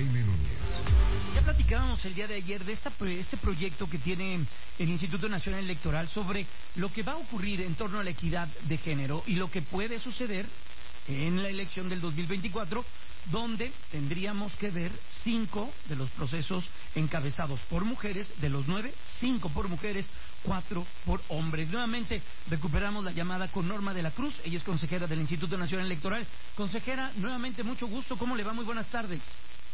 Jaime Núñez. Ya platicábamos el día de ayer de este proyecto que tiene el Instituto Nacional Electoral sobre lo que va a ocurrir en torno a la equidad de género y lo que puede suceder en la elección del 2024, donde tendríamos que ver 5 de los procesos encabezados por mujeres, de los 9, 5 por mujeres, 4 por hombres. Nuevamente recuperamos la llamada con Norma de la Cruz, ella es consejera del Instituto Nacional Electoral. Consejera, nuevamente mucho gusto, ¿cómo le va? Muy buenas tardes.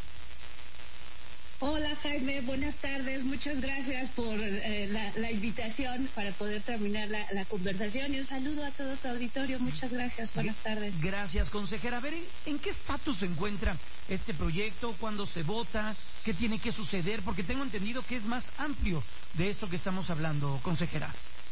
Hola Jaime, buenas tardes, muchas gracias por la invitación para poder terminar la conversación y un saludo a todo tu auditorio, muchas gracias, buenas tardes. Gracias, consejera. A ver, ¿en qué estatus se encuentra este proyecto? ¿Cuándo se vota? ¿Qué tiene que suceder? Porque tengo entendido que es más amplio de esto que estamos hablando, consejera.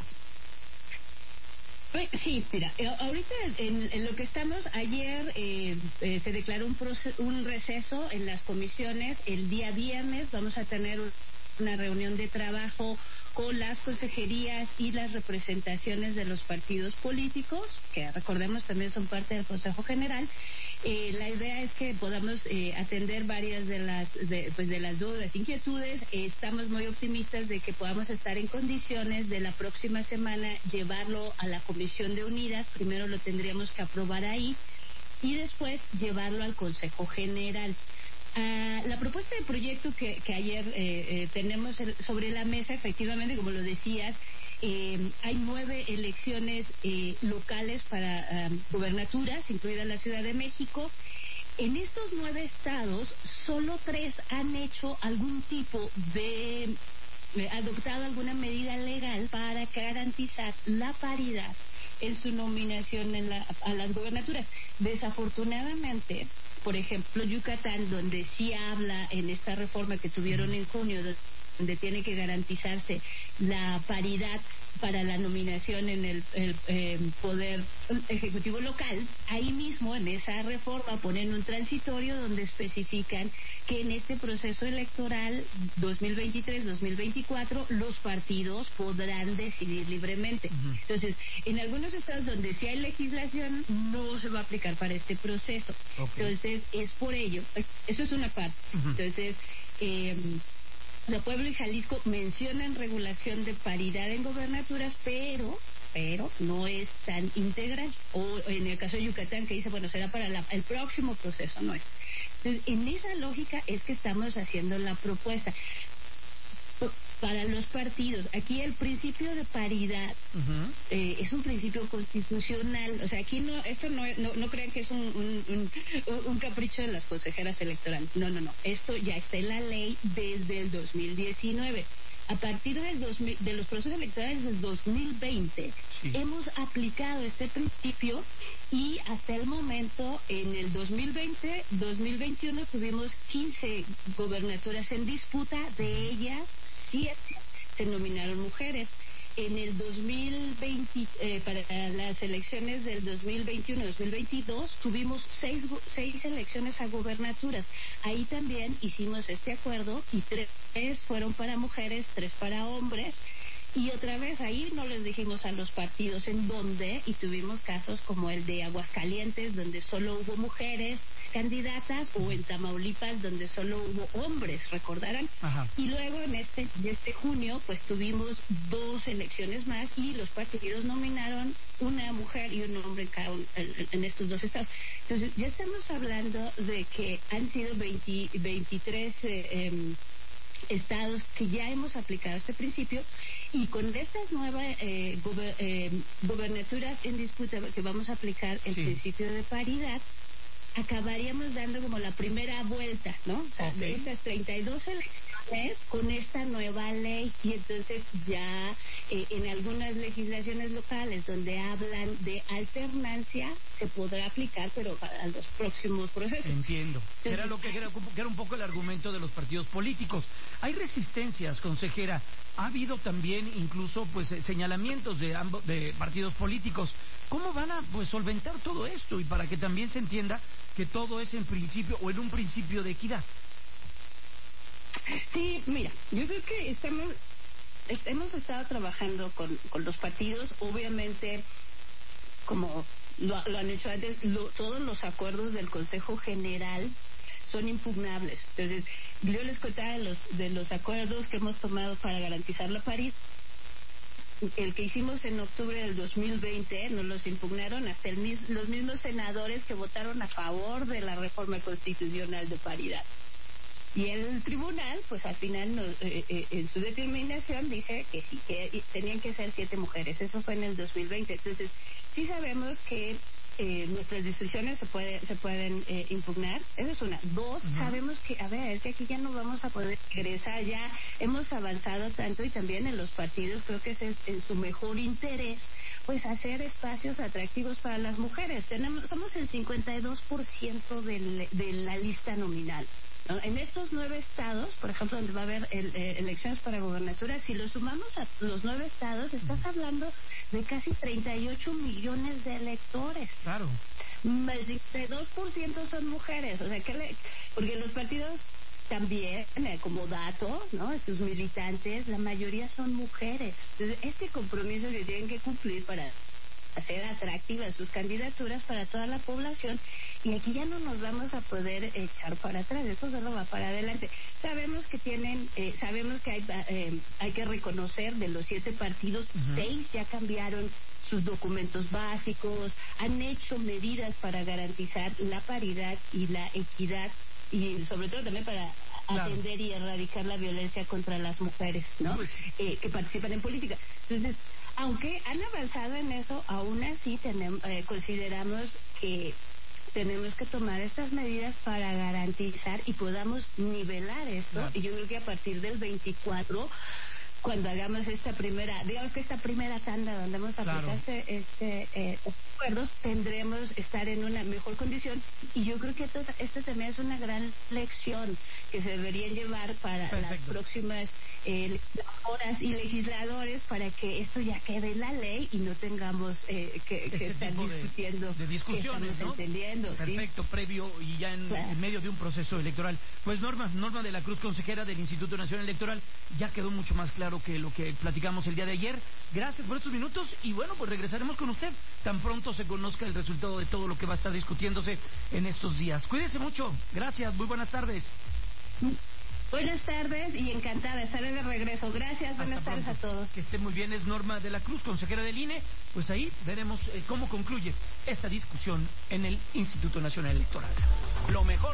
Sí, mira, ahorita en lo que estamos, ayer se declaró un receso en las comisiones. El día viernes vamos a tener una reunión de trabajo con las consejerías y las representaciones de los partidos políticos, que recordemos también son parte del Consejo General. La idea es que podamos atender varias de las dudas, inquietudes. Estamos muy optimistas de que podamos estar en condiciones de la próxima semana llevarlo a la Comisión de Unidas. Primero lo tendríamos que aprobar ahí y después llevarlo al Consejo General. La propuesta de proyecto que ayer tenemos sobre la mesa, efectivamente, como lo decías, hay 9 elecciones locales para gubernaturas, incluida la Ciudad de México. En estos 9 estados, solo 3 han hecho algún tipo de adoptado alguna medida legal para garantizar la paridad en su nominación a las gubernaturas. Desafortunadamente, por ejemplo, Yucatán, donde sí habla en esta reforma que tuvieron en junio, donde tiene que garantizarse la paridad para la nominación en el Poder Ejecutivo local, ahí mismo en esa reforma ponen un transitorio donde especifican que en este proceso electoral 2023-2024 los partidos podrán decidir libremente. Entonces, en algunos estados donde sí hay legislación, no se va a aplicar para este proceso. Entonces, es por ello, eso es una parte. Entonces, Puebla y Jalisco mencionan regulación de paridad en gobernaturas, pero no es tan integral. O en el caso de Yucatán, que dice, bueno, será para el próximo proceso, no es. Entonces, en esa lógica es que estamos haciendo la propuesta. Para los partidos, aquí el principio de paridad es un principio constitucional. O sea, aquí esto no crean que es un capricho de las consejeras electorales. No. Esto ya está en la ley desde el 2019. A partir de los procesos electorales del 2020, hemos aplicado este principio y hasta el momento, en el 2020-2021, tuvimos 15 gobernaturas en disputa, de ellas 7 se nominaron mujeres. En el 2020, para las elecciones del 2021-2022, tuvimos 6 elecciones a gobernaturas. Ahí también hicimos este acuerdo y 3 fueron para mujeres, 3 para hombres. Y otra vez ahí no les dijimos a los partidos en dónde, y tuvimos casos como el de Aguascalientes, donde solo hubo mujeres candidatas, o en Tamaulipas, donde solo hubo hombres, recordarán. Y luego en este junio, pues tuvimos 2 elecciones más y los partidos nominaron una mujer y un hombre en estos 2 estados. Entonces ya estamos hablando de que han sido 23 estados que ya hemos aplicado este principio, y con estas nuevas gobernaturas en disputa que vamos a aplicar el principio de paridad, acabaríamos dando como la primera vuelta, ¿no? O sea, de estas 32 elecciones con esta nueva ley, y entonces ya en algunas legislaciones locales donde hablan de alternancia se podrá aplicar, pero para los próximos procesos. Entiendo. Entonces, era un poco el argumento de los partidos políticos. Hay resistencias, consejera. Ha habido también incluso señalamientos de partidos políticos. ¿Cómo van a solventar todo esto y para que también se entienda que todo es en un principio de equidad? Sí, mira, yo creo que hemos estado trabajando con los partidos, obviamente, como lo han hecho antes, todos los acuerdos del Consejo General son impugnables. Entonces, yo les contaba de los acuerdos que hemos tomado para garantizar la paridad. El que hicimos en octubre del 2020 nos los impugnaron hasta los mismos senadores que votaron a favor de la reforma constitucional de paridad. Y el tribunal, pues al final, en su determinación dice que sí, que tenían que ser 7 mujeres. Eso fue en el 2020. Entonces, sí sabemos que nuestras decisiones se pueden impugnar. Eso es una. 2, sabemos que, que aquí ya no vamos a poder regresar. Ya hemos avanzado tanto y también en los partidos creo que ese es en su mejor interés, pues hacer espacios atractivos para las mujeres. Somos el 52% de la lista nominal. ¿No? En estos 9 estados, por ejemplo, donde va a haber elecciones para gobernatura, si lo sumamos a los 9 estados, estás hablando de casi 38 millones de electores. Claro. El 52% son mujeres. O sea, porque los partidos también, como dato, ¿no? Sus militantes, la mayoría son mujeres. Entonces, este compromiso que tienen que cumplir para hacer atractivas sus candidaturas para toda la población, y aquí ya no nos vamos a poder echar para atrás, esto solo va para adelante. Sabemos que hay que reconocer de los 7 partidos, 6 ya cambiaron sus documentos básicos, han hecho medidas para garantizar la paridad y la equidad, y sobre todo también para atender y erradicar la violencia contra las mujeres, ¿no? Que participan en política. Entonces, aunque han avanzado en eso, aún así consideramos que tenemos que tomar estas medidas para garantizar y podamos nivelar esto. Y yo creo que a partir del 24, cuando hagamos esta primera tanda donde vamos a aplicar acuerdos, tendremos estar en una mejor condición, y yo creo que esto también es una gran lección que se debería llevar para las próximas horas y legisladores, para que esto ya quede en la ley y no tengamos que estar discutiendo de discusiones, ¿no? Entendiendo. Perfecto, ¿sí? Previo y ya en medio de un proceso electoral. Pues Norma de la Cruz, consejera del Instituto Nacional Electoral, ya quedó mucho más claro que lo que platicamos el día de ayer. Gracias por estos minutos y bueno, pues regresaremos con usted tan pronto se conozca el resultado de todo lo que va a estar discutiéndose en estos días. Cuídese mucho. Gracias. Muy buenas tardes. Buenas tardes y encantada, estaré de regreso. Gracias, buenas tardes a todos. Que esté muy bien, es Norma de la Cruz, consejera del INE. Pues ahí veremos cómo concluye esta discusión en el Instituto Nacional Electoral. Lo mejor